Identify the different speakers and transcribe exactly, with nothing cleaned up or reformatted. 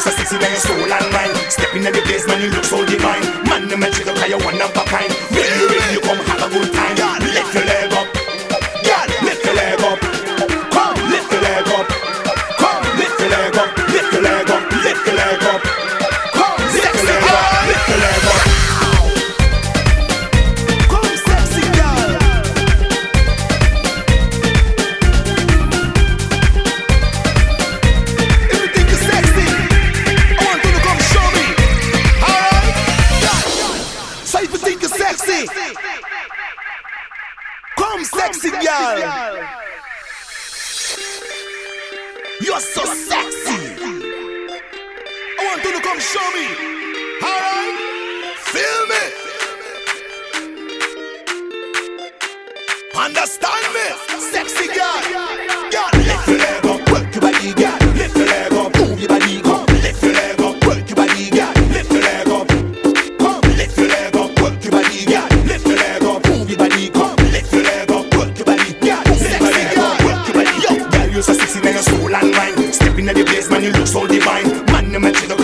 Speaker 1: so sexy now your soul and mind. Stepping in the place, man, you look so divine. Man, the man, you look like you're one of a kind. When you ready, you come have a good time. Lift your leg up, yeah, lift your leg up. Come, lift your leg up. Come, lift your leg up, lift your leg up, lift your leg up. Come, lift your leg up, lift your leg up. Come, sexy girl. If you think you're sexy, I want you to come show me. Alright? So if you think you're sexy, come sexy girl. You're so sexy. I want you to come show me. Alright? Feel me? Understand me? Sexy girl. Girl, lift your leg up, work your body, girl. Lift your leg up, move your body, come. Lift your leg up, work your body, girl. Lift your leg up, come. Lift your leg up, work your body, girl. Lift your leg up, move your body, come. Lift your leg up, work your body, girl. Sexy girl, work your body. Yo, girl, you're so sexy, now your soul and mind. Stepping in the place, man, you look so divine. Man, the man, she look